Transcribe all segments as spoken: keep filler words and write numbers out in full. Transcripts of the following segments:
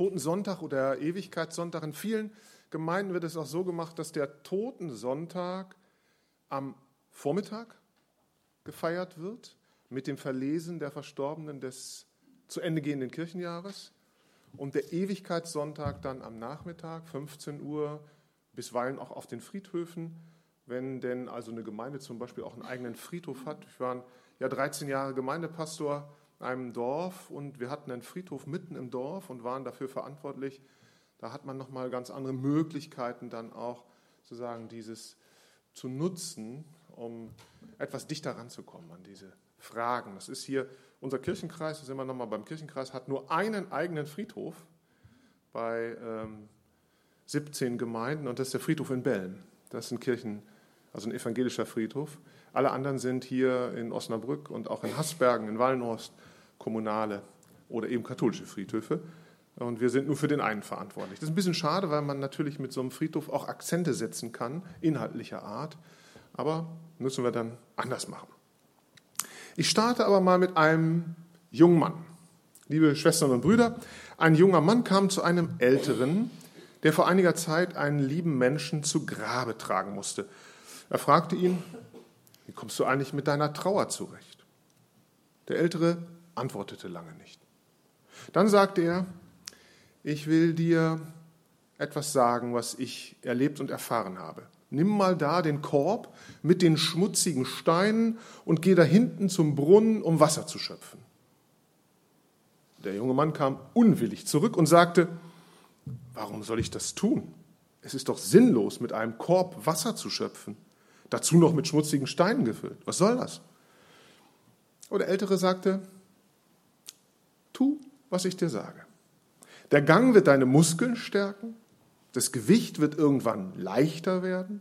Totensonntag oder Ewigkeitssonntag. In vielen Gemeinden wird es auch so gemacht, dass der Totensonntag am Vormittag gefeiert wird, mit dem Verlesen der Verstorbenen des zu Ende gehenden Kirchenjahres und der Ewigkeitssonntag dann am Nachmittag, fünfzehn Uhr, bisweilen auch auf den Friedhöfen, wenn denn also eine Gemeinde zum Beispiel auch einen eigenen Friedhof hat. Ich war ja dreizehn Jahre Gemeindepastor in einem Dorf und wir hatten einen Friedhof mitten im Dorf und waren dafür verantwortlich. Da hat man nochmal ganz andere Möglichkeiten dann auch sozusagen dieses zu nutzen, um etwas dichter ranzukommen an diese Fragen. Das ist hier unser Kirchenkreis, da sind wir nochmal beim Kirchenkreis, hat nur einen eigenen Friedhof bei ähm, siebzehn Gemeinden und das ist der Friedhof in Bellen. Das ist ein Kirchen, also ein evangelischer Friedhof. Alle anderen sind hier in Osnabrück und auch in Haßbergen, in Wallenhorst kommunale oder eben katholische Friedhöfe. Und wir sind nur für den einen verantwortlich. Das ist ein bisschen schade, weil man natürlich mit so einem Friedhof auch Akzente setzen kann, inhaltlicher Art. Aber müssen wir dann anders machen. Ich starte aber mal mit einem jungen Mann. Liebe Schwestern und Brüder, ein junger Mann kam zu einem Älteren, der vor einiger Zeit einen lieben Menschen zu Grabe tragen musste. Er fragte ihn, wie kommst du eigentlich mit deiner Trauer zurecht? Der Ältere antwortete lange nicht. Dann sagte er, ich will dir etwas sagen, was ich erlebt und erfahren habe. Nimm mal da den Korb mit den schmutzigen Steinen und geh da hinten zum Brunnen, um Wasser zu schöpfen. Der junge Mann kam unwillig zurück und sagte, warum soll ich das tun? Es ist doch sinnlos, mit einem Korb Wasser zu schöpfen. Dazu noch mit schmutzigen Steinen gefüllt. Was soll das? Und der Ältere sagte, tu, was ich dir sage. Der Gang wird deine Muskeln stärken, das Gewicht wird irgendwann leichter werden.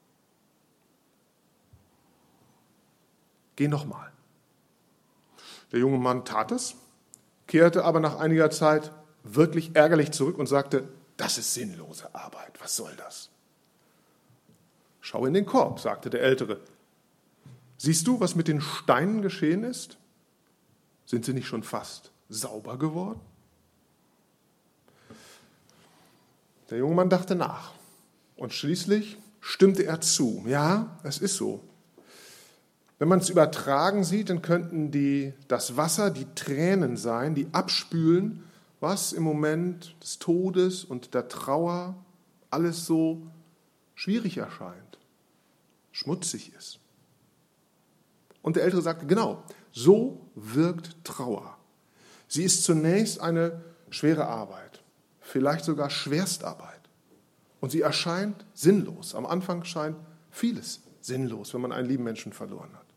Geh nochmal. Der junge Mann tat es, kehrte aber nach einiger Zeit wirklich ärgerlich zurück und sagte, das ist sinnlose Arbeit, was soll das? Schau in den Korb, sagte der Ältere. Siehst du, was mit den Steinen geschehen ist? Sind sie nicht schon fast sauber geworden? Der junge Mann dachte nach und schließlich stimmte er zu. Ja, es ist so. Wenn man es übertragen sieht, dann könnten die, das Wasser die Tränen sein, die abspülen, was im Moment des Todes und der Trauer alles so schwierig erscheint, schmutzig ist. Und der Ältere sagte, genau, so wirkt Trauer. Sie ist zunächst eine schwere Arbeit, vielleicht sogar Schwerstarbeit. Und sie erscheint sinnlos. Am Anfang scheint vieles sinnlos, wenn man einen lieben Menschen verloren hat.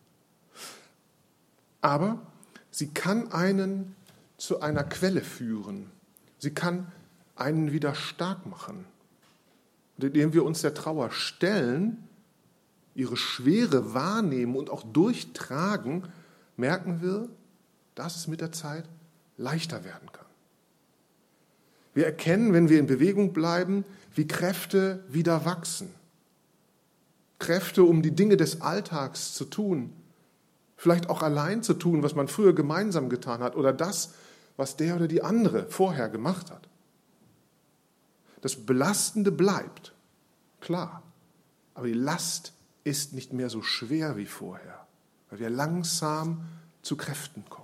Aber sie kann einen zu einer Quelle führen. Sie kann einen wieder stark machen. Und indem wir uns der Trauer stellen, ihre Schwere wahrnehmen und auch durchtragen, merken wir, dass es mit der Zeit leichter werden kann. Wir erkennen, wenn wir in Bewegung bleiben, wie Kräfte wieder wachsen. Kräfte, um die Dinge des Alltags zu tun, vielleicht auch allein zu tun, was man früher gemeinsam getan hat oder das, was der oder die andere vorher gemacht hat. Das Belastende bleibt, klar, aber die Last ist nicht mehr so schwer wie vorher, weil wir langsam zu Kräften kommen.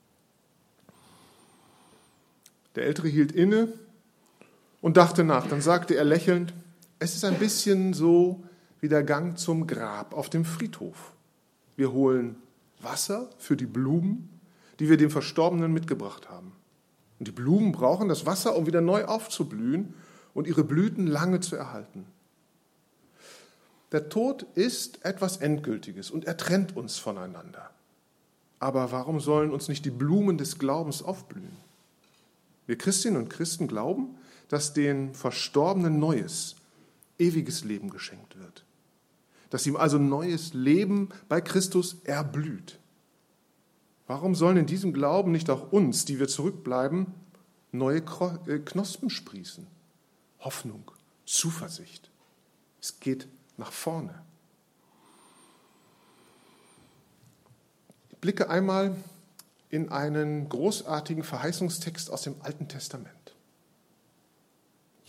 Der Ältere hielt inne und dachte nach. Dann sagte er lächelnd, es ist ein bisschen so wie der Gang zum Grab auf dem Friedhof. Wir holen Wasser für die Blumen, die wir dem Verstorbenen mitgebracht haben. Und die Blumen brauchen das Wasser, um wieder neu aufzublühen und ihre Blüten lange zu erhalten. Der Tod ist etwas Endgültiges und er trennt uns voneinander. Aber warum sollen uns nicht die Blumen des Glaubens aufblühen? Wir Christinnen und Christen glauben, dass den Verstorbenen neues, ewiges Leben geschenkt wird. Dass ihm also neues Leben bei Christus erblüht. Warum sollen in diesem Glauben nicht auch uns, die wir zurückbleiben, neue Knospen sprießen? Hoffnung, Zuversicht. Es geht nach vorne. Ich blicke einmal in einen großartigen Verheißungstext aus dem Alten Testament.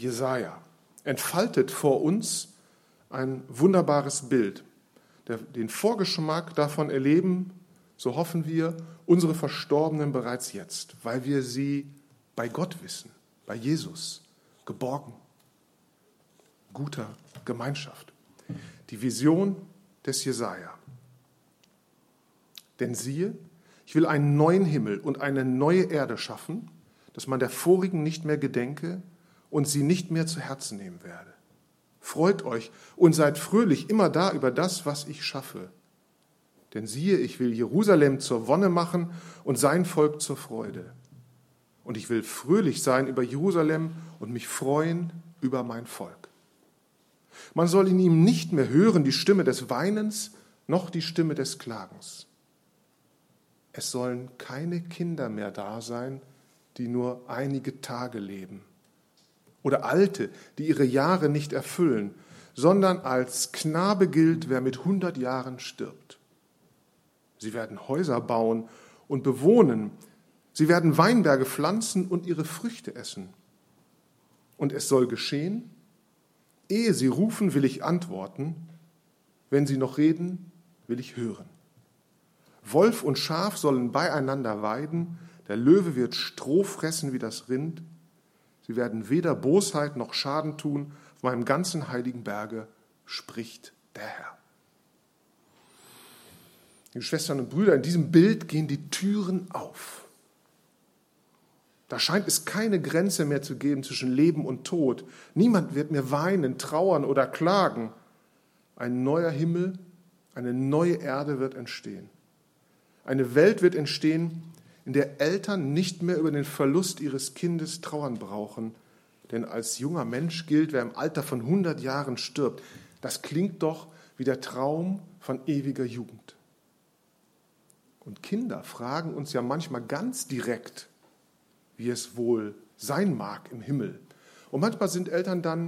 Jesaja entfaltet vor uns ein wunderbares Bild. Der, den Vorgeschmack davon erleben, so hoffen wir, unsere Verstorbenen bereits jetzt, weil wir sie bei Gott wissen, bei Jesus, geborgen, guter Gemeinschaft. Die Vision des Jesaja. Denn siehe, ich will einen neuen Himmel und eine neue Erde schaffen, dass man der vorigen nicht mehr gedenke und sie nicht mehr zu Herzen nehmen werde. Freut euch und seid fröhlich immer da über das, was ich schaffe. Denn siehe, ich will Jerusalem zur Wonne machen und sein Volk zur Freude. Und ich will fröhlich sein über Jerusalem und mich freuen über mein Volk. Man soll in ihm nicht mehr hören die Stimme des Weinens, noch die Stimme des Klagens. Es sollen keine Kinder mehr da sein, die nur einige Tage leben. Oder Alte, die ihre Jahre nicht erfüllen, sondern als Knabe gilt, wer mit hundert Jahren stirbt. Sie werden Häuser bauen und bewohnen. Sie werden Weinberge pflanzen und ihre Früchte essen. Und es soll geschehen, ehe sie rufen, will ich antworten. Wenn sie noch reden, will ich hören. Wolf und Schaf sollen beieinander weiden. Der Löwe wird Stroh fressen wie das Rind. Sie werden weder Bosheit noch Schaden tun auf meinem ganzen heiligen Berge, spricht der Herr. Liebe Schwestern und Brüder, in diesem Bild gehen die Türen auf. Da scheint es keine Grenze mehr zu geben zwischen Leben und Tod. Niemand wird mehr weinen, trauern oder klagen. Ein neuer Himmel, eine neue Erde wird entstehen. Eine Welt wird entstehen, in der Eltern nicht mehr über den Verlust ihres Kindes trauern brauchen. Denn als junger Mensch gilt, wer im Alter von hundert Jahren stirbt. Das klingt doch wie der Traum von ewiger Jugend. Und Kinder fragen uns ja manchmal ganz direkt, wie es wohl sein mag im Himmel. Und manchmal sind Eltern dann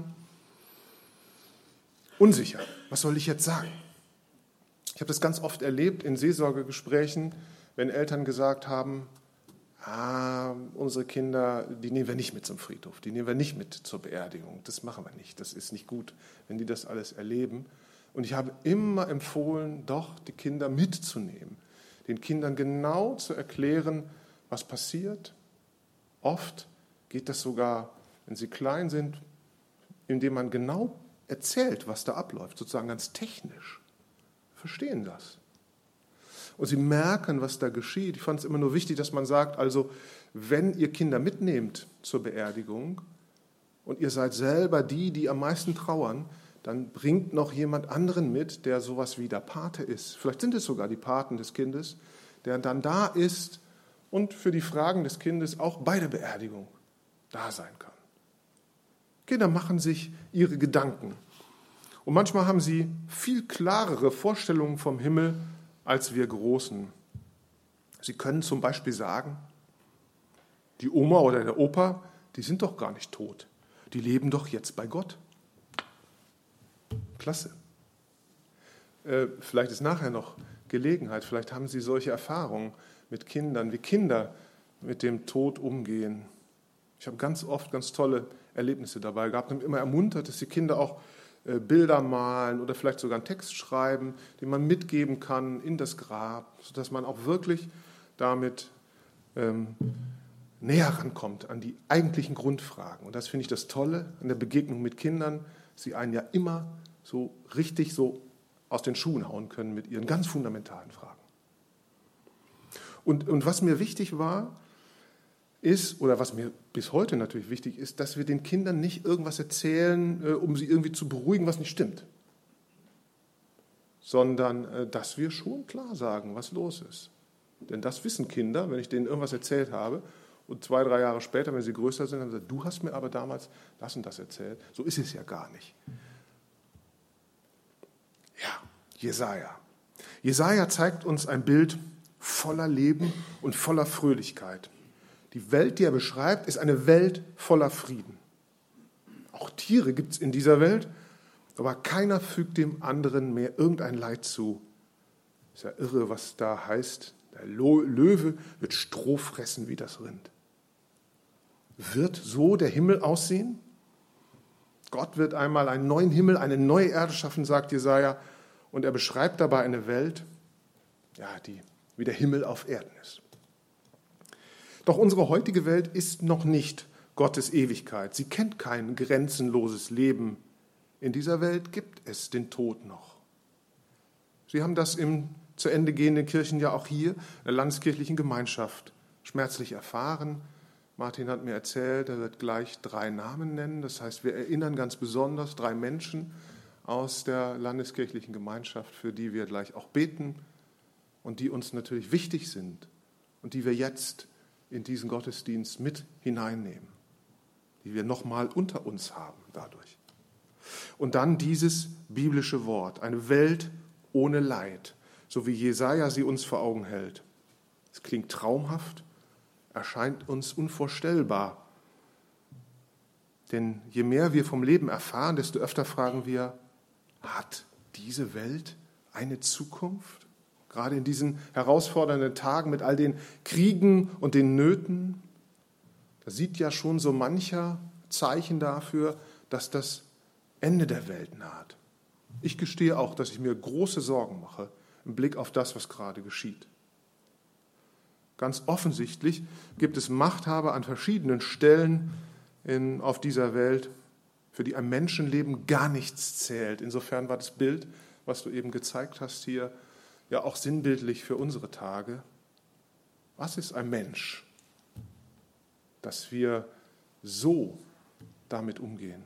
unsicher. Was soll ich jetzt sagen? Ich habe das ganz oft erlebt in Seelsorgegesprächen, wenn Eltern gesagt haben, ah, unsere Kinder, die nehmen wir nicht mit zum Friedhof, die nehmen wir nicht mit zur Beerdigung. Das machen wir nicht, das ist nicht gut, wenn die das alles erleben. Und ich habe immer empfohlen, doch die Kinder mitzunehmen, den Kindern genau zu erklären, was passiert. Oft geht das sogar, wenn sie klein sind, indem man genau erzählt, was da abläuft, sozusagen ganz technisch. Verstehen das. Und sie merken, was da geschieht. Ich fand es immer nur wichtig, dass man sagt, also wenn ihr Kinder mitnehmt zur Beerdigung und ihr seid selber die, die am meisten trauern, dann bringt noch jemand anderen mit, der sowas wie der Pate ist. Vielleicht sind es sogar die Paten des Kindes, der dann da ist und für die Fragen des Kindes auch bei der Beerdigung da sein kann. Kinder machen sich ihre Gedanken. Und manchmal haben sie viel klarere Vorstellungen vom Himmel als wir Großen. Sie können zum Beispiel sagen, die Oma oder der Opa, die sind doch gar nicht tot. Die leben doch jetzt bei Gott. Klasse. Äh, vielleicht ist nachher noch Gelegenheit, vielleicht haben Sie solche Erfahrungen mit Kindern, wie Kinder mit dem Tod umgehen. Ich habe ganz oft ganz tolle Erlebnisse dabei gehabt und immer ermuntert, dass die Kinder auch äh, Bilder malen oder vielleicht sogar einen Text schreiben, den man mitgeben kann in das Grab, sodass man auch wirklich damit ähm, näher rankommt an die eigentlichen Grundfragen. Und das finde ich das Tolle an der Begegnung mit Kindern, sie einen ja immer so richtig so aus den Schuhen hauen können mit ihren ganz fundamentalen Fragen. Und, und was mir wichtig war, ist, oder was mir bis heute natürlich wichtig ist, dass wir den Kindern nicht irgendwas erzählen, äh, um sie irgendwie zu beruhigen, was nicht stimmt, sondern äh, dass wir schon klar sagen, was los ist. Denn das wissen Kinder, wenn ich denen irgendwas erzählt habe und zwei, drei Jahre später, wenn sie größer sind, dann sagen, du hast mir aber damals das und das erzählt. So ist es ja gar nicht. Ja, Jesaja. Jesaja zeigt uns ein Bild voller Leben und voller Fröhlichkeit. Die Welt, die er beschreibt, ist eine Welt voller Frieden. Auch Tiere gibt es in dieser Welt, aber keiner fügt dem anderen mehr irgendein Leid zu. Ist ja irre, was da heißt. Der Löwe wird Stroh fressen wie das Rind. Wird so der Himmel aussehen? Gott wird einmal einen neuen Himmel, eine neue Erde schaffen, sagt Jesaja. Und er beschreibt dabei eine Welt, ja, die wie der Himmel auf Erden ist. Doch unsere heutige Welt ist noch nicht Gottes Ewigkeit. Sie kennt kein grenzenloses Leben. In dieser Welt gibt es den Tod noch. Sie haben das im zu Ende gehenden Kirchenjahr auch hier in der landeskirchlichen Gemeinschaft schmerzlich erfahren. Martin hat mir erzählt, er wird gleich drei Namen nennen. Das heißt, wir erinnern ganz besonders drei Menschen aus der landeskirchlichen Gemeinschaft, für die wir gleich auch beten und die uns natürlich wichtig sind und die wir jetzt in diesen Gottesdienst mit hineinnehmen, die wir nochmal unter uns haben dadurch. Und dann dieses biblische Wort, eine Welt ohne Leid, so wie Jesaja sie uns vor Augen hält. Es klingt traumhaft, erscheint uns unvorstellbar. Denn je mehr wir vom Leben erfahren, desto öfter fragen wir, hat diese Welt eine Zukunft? Gerade in diesen herausfordernden Tagen mit all den Kriegen und den Nöten, da sieht ja schon so mancher Zeichen dafür, dass das Ende der Welt naht. Ich gestehe auch, dass ich mir große Sorgen mache im Blick auf das, was gerade geschieht. Ganz offensichtlich gibt es Machthaber an verschiedenen Stellen in, auf dieser Welt, für die ein Menschenleben gar nichts zählt. Insofern war das Bild, was du eben gezeigt hast hier, ja auch sinnbildlich für unsere Tage. Was ist ein Mensch, dass wir so damit umgehen?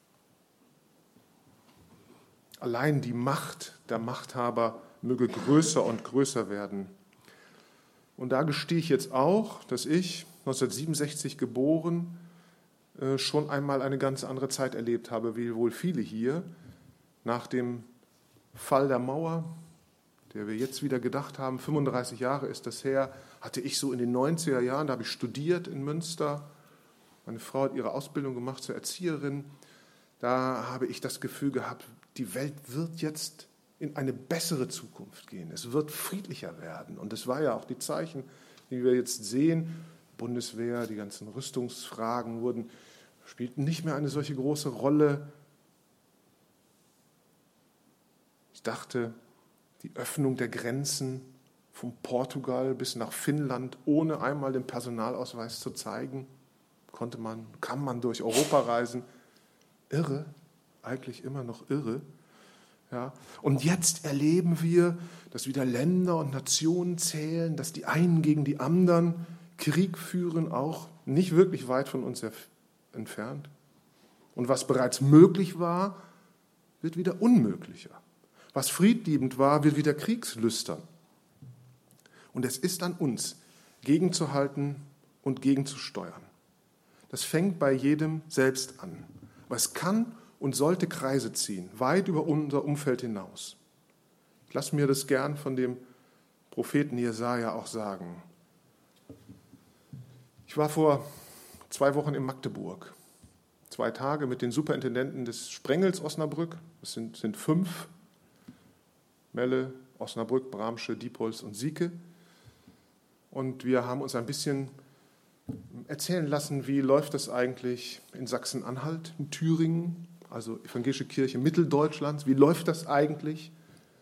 Allein die Macht der Machthaber möge größer und größer werden. Und da gestehe ich jetzt auch, dass ich, neunzehnhundertsiebenundsechzig geboren, schon einmal eine ganz andere Zeit erlebt habe, wie wohl viele hier. Nach dem Fall der Mauer, der wir jetzt wieder gedacht haben, fünfunddreißig Jahre ist das her, hatte ich so in den neunziger Jahren, da habe ich studiert in Münster. Meine Frau hat ihre Ausbildung gemacht zur Erzieherin. Da habe ich das Gefühl gehabt, die Welt wird jetzt in eine bessere Zukunft gehen. Es wird friedlicher werden. Und das war ja auch die Zeichen, die wir jetzt sehen. Bundeswehr, die ganzen Rüstungsfragen wurden, spielten nicht mehr eine solche große Rolle. Ich dachte, die Öffnung der Grenzen von Portugal bis nach Finnland, ohne einmal den Personalausweis zu zeigen, konnte man, kann man durch Europa reisen. Irre, eigentlich immer noch irre. Ja. Und jetzt erleben wir, dass wieder Länder und Nationen zählen, dass die einen gegen die anderen Krieg führen, auch nicht wirklich weit von uns entfernt. Und was bereits möglich war, wird wieder unmöglicher. Was friedliebend war, wird wieder kriegslüstern. Und es ist an uns, gegenzuhalten und gegenzusteuern. Das fängt bei jedem selbst an. Aber es kann und sollte Kreise ziehen, weit über unser Umfeld hinaus. Ich lasse mir das gern von dem Propheten Jesaja auch sagen. Ich war vor zwei Wochen in Magdeburg. Zwei Tage mit den Superintendenten des Sprengels Osnabrück. Es sind, sind fünf. Melle, Osnabrück, Bramsche, Diepholz und Sieke. Und wir haben uns ein bisschen erzählen lassen, wie läuft das eigentlich in Sachsen-Anhalt, in Thüringen, also Evangelische Kirche Mitteldeutschlands. Wie läuft das eigentlich,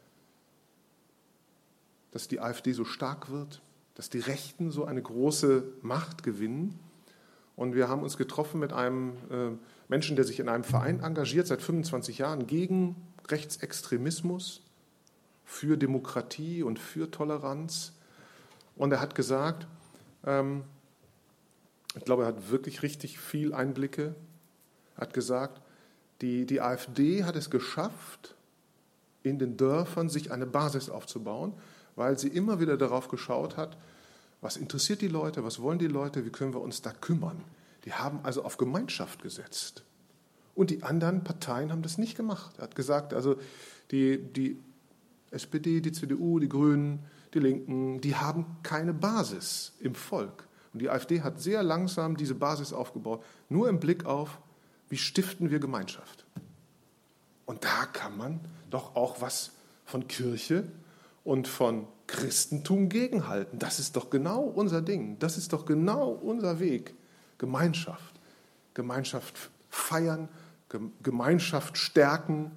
dass die AfD so stark wird, dass die Rechten so eine große Macht gewinnen? Und wir haben uns getroffen mit einem äh, Menschen, der sich in einem Verein engagiert, seit fünfundzwanzig Jahren gegen Rechtsextremismus, für Demokratie und für Toleranz. Und er hat gesagt, ähm, ich glaube, er hat wirklich richtig viel Einblicke. Er hat gesagt, die, die AfD hat es geschafft, in den Dörfern sich eine Basis aufzubauen, weil sie immer wieder darauf geschaut hat, was interessiert die Leute, was wollen die Leute, wie können wir uns da kümmern. Die haben also auf Gemeinschaft gesetzt. Und die anderen Parteien haben das nicht gemacht. Er hat gesagt, also die, die S P D, die C D U, die Grünen, die Linken, die haben keine Basis im Volk. Und die AfD hat sehr langsam diese Basis aufgebaut, nur im Blick auf, wie stiften wir Gemeinschaft. Und da kann man doch auch was von Kirche und von Christentum gegenhalten. Das ist doch genau unser Ding. Das ist doch genau unser Weg. Gemeinschaft. Gemeinschaft feiern, Gemeinschaft stärken.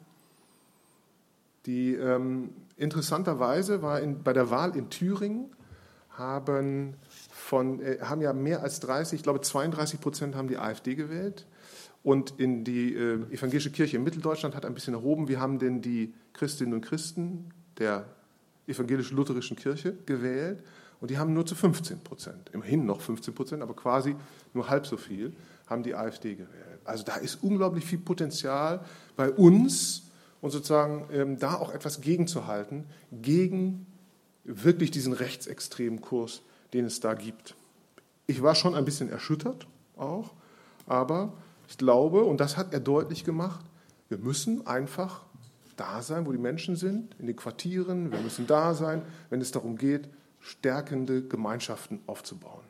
Die ähm, interessanterweise war in, bei der Wahl in Thüringen haben, von, äh, haben ja mehr als dreißig, ich glaube zweiunddreißig Prozent haben die AfD gewählt. Und in die äh, evangelische Kirche in Mitteldeutschland hat ein bisschen erhoben, wie haben denn die Christinnen und Christen der evangelisch-lutherischen Kirche gewählt? Und die haben nur zu fünfzehn Prozent, immerhin noch fünfzehn Prozent, aber quasi nur halb so viel, haben die AfD gewählt. Also da ist unglaublich viel Potenzial bei uns und sozusagen ähm, da auch etwas gegenzuhalten, gegen wirklich diesen rechtsextremen Kurs, den es da gibt. Ich war schon ein bisschen erschüttert auch, aber ich glaube, und das hat er deutlich gemacht, wir müssen einfach da sein, wo die Menschen sind, in den Quartieren. Wir müssen da sein, wenn es darum geht, stärkende Gemeinschaften aufzubauen.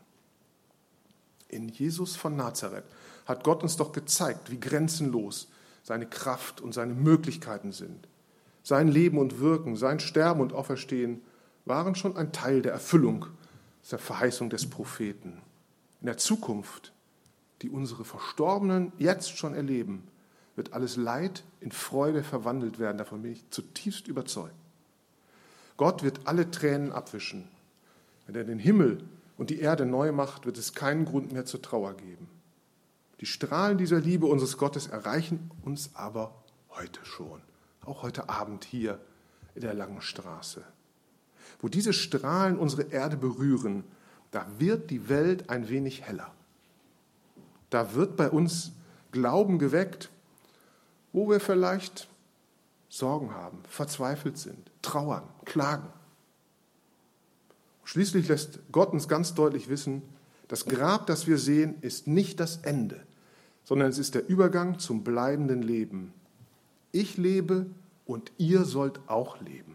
In Jesus von Nazareth hat Gott uns doch gezeigt, wie grenzenlos seine Kraft und seine Möglichkeiten sind. Sein Leben und Wirken, sein Sterben und Auferstehen waren schon ein Teil der Erfüllung der Verheißung des Propheten. In der Zukunft, die unsere Verstorbenen jetzt schon erleben, wird alles Leid in Freude verwandelt werden. Davon bin ich zutiefst überzeugt. Gott wird alle Tränen abwischen. Wenn er den Himmel und die Erde neu macht, wird es keinen Grund mehr zur Trauer geben. Die Strahlen dieser Liebe unseres Gottes erreichen uns aber heute schon. Auch heute Abend hier in der Langen Straße. Wo diese Strahlen unsere Erde berühren, da wird die Welt ein wenig heller. Da wird bei uns Glauben geweckt, wo wir vielleicht Sorgen haben, verzweifelt sind, trauern, klagen. Schließlich lässt Gott uns ganz deutlich wissen, das Grab, das wir sehen, ist nicht das Ende, sondern es ist der Übergang zum bleibenden Leben. Ich lebe und ihr sollt auch leben.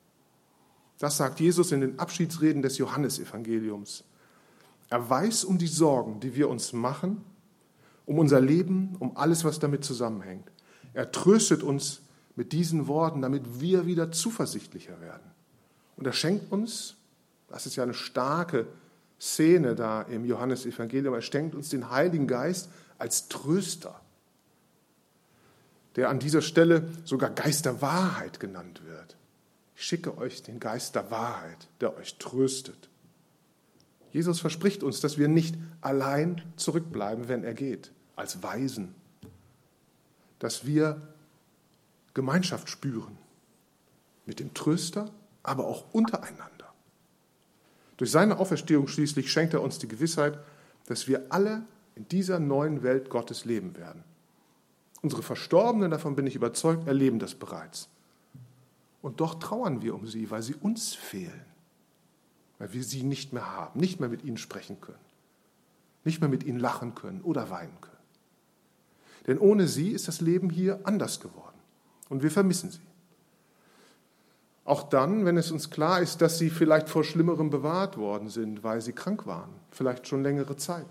Das sagt Jesus in den Abschiedsreden des Johannesevangeliums. Er weiß um die Sorgen, die wir uns machen, um unser Leben, um alles, was damit zusammenhängt. Er tröstet uns mit diesen Worten, damit wir wieder zuversichtlicher werden. Und er schenkt uns, das ist ja eine starke Szene da im Johannesevangelium, er schenkt uns den Heiligen Geist als Tröster, der an dieser Stelle sogar Geist der Wahrheit genannt wird. Ich schicke euch den Geist der Wahrheit, der euch tröstet. Jesus verspricht uns, dass wir nicht allein zurückbleiben, wenn er geht, als Waisen. Dass wir Gemeinschaft spüren mit dem Tröster, aber auch untereinander. Durch seine Auferstehung schließlich schenkt er uns die Gewissheit, dass wir alle in dieser neuen Welt Gottes leben werden. Unsere Verstorbenen, davon bin ich überzeugt, erleben das bereits. Und doch trauern wir um sie, weil sie uns fehlen. Weil wir sie nicht mehr haben, nicht mehr mit ihnen sprechen können, nicht mehr mit ihnen lachen können oder weinen können. Denn ohne sie ist das Leben hier anders geworden und wir vermissen sie. Auch dann, wenn es uns klar ist, dass sie vielleicht vor Schlimmerem bewahrt worden sind, weil sie krank waren, vielleicht schon längere Zeit.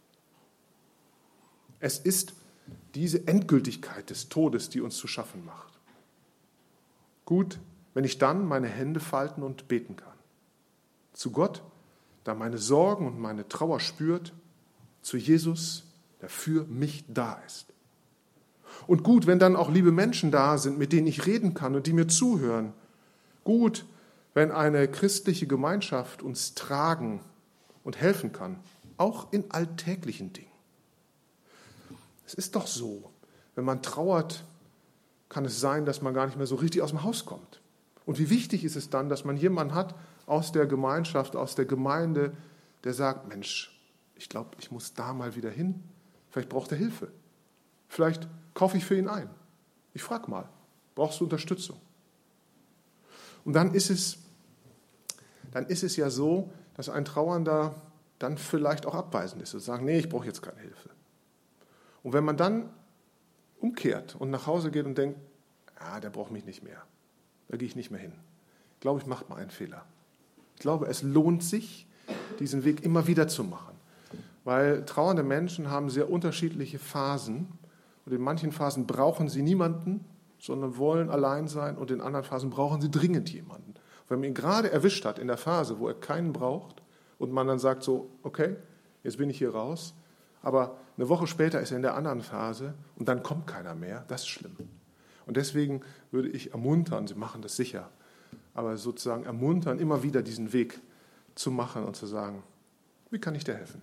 Es ist diese Endgültigkeit des Todes, die uns zu schaffen macht. Gut, wenn ich dann meine Hände falten und beten kann. Zu Gott, der meine Sorgen und meine Trauer spürt, zu Jesus, der für mich da ist. Und gut, wenn dann auch liebe Menschen da sind, mit denen ich reden kann und die mir zuhören. Gut, wenn eine christliche Gemeinschaft uns tragen und helfen kann, auch in alltäglichen Dingen. Es ist doch so, wenn man trauert, kann es sein, dass man gar nicht mehr so richtig aus dem Haus kommt. Und wie wichtig ist es dann, dass man jemanden hat aus der Gemeinschaft, aus der Gemeinde, der sagt, Mensch, ich glaube, ich muss da mal wieder hin. Vielleicht braucht er Hilfe. Vielleicht kaufe ich für ihn ein. Ich frage mal, brauchst du Unterstützung? Und dann ist es, dann ist es ja so, dass ein Trauernder dann vielleicht auch abweisend ist und sagt, nee, ich brauche jetzt keine Hilfe. Und wenn man dann umkehrt und nach Hause geht und denkt, ah, der braucht mich nicht mehr, da gehe ich nicht mehr hin. Ich glaube, ich mache mal einen Fehler. Ich glaube, es lohnt sich, diesen Weg immer wieder zu machen, weil trauernde Menschen haben sehr unterschiedliche Phasen und in manchen Phasen brauchen sie niemanden, sondern wollen allein sein und in anderen Phasen brauchen sie dringend jemanden. Und wenn man ihn gerade erwischt hat in der Phase, wo er keinen braucht und man dann sagt so, okay, jetzt bin ich hier raus, aber eine Woche später ist er in der anderen Phase und dann kommt keiner mehr. Das ist schlimm. Und deswegen würde ich ermuntern, Sie machen das sicher, aber sozusagen ermuntern, immer wieder diesen Weg zu machen und zu sagen, wie kann ich dir helfen?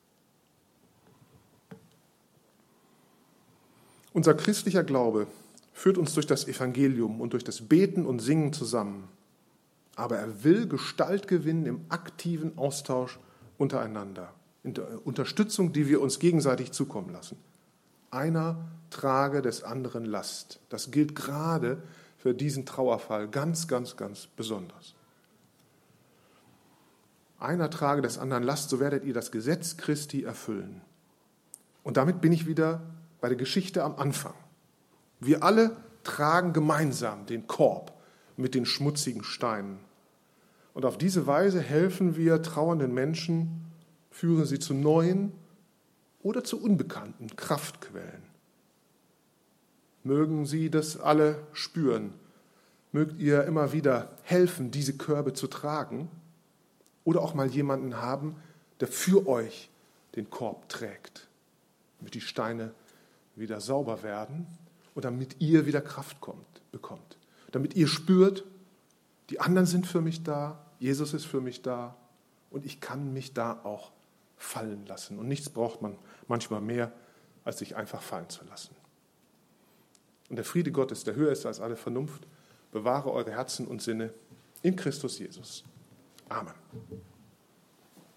Unser christlicher Glaube führt uns durch das Evangelium und durch das Beten und Singen zusammen. Aber er will Gestalt gewinnen im aktiven Austausch untereinander, in der Unterstützung, die wir uns gegenseitig zukommen lassen. Einer trage des anderen Last. Das gilt gerade für diesen Trauerfall ganz, ganz, ganz besonders. Einer trage des anderen Last, so werdet ihr das Gesetz Christi erfüllen. Und damit bin ich wieder bei der Geschichte am Anfang. Wir alle tragen gemeinsam den Korb mit den schmutzigen Steinen. Und auf diese Weise helfen wir trauernden Menschen, führen sie zu neuen oder zu unbekannten Kraftquellen. Mögen Sie das alle spüren. Mögt ihr immer wieder helfen, diese Körbe zu tragen oder auch mal jemanden haben, der für euch den Korb trägt, damit die Steine wieder sauber werden und damit ihr wieder Kraft kommt, bekommt. Damit ihr spürt, die anderen sind für mich da, Jesus ist für mich da und ich kann mich da auch fallen lassen. Und nichts braucht man manchmal mehr, als sich einfach fallen zu lassen. Und der Friede Gottes, der höher ist als alle Vernunft, bewahre eure Herzen und Sinne in Christus Jesus. Amen.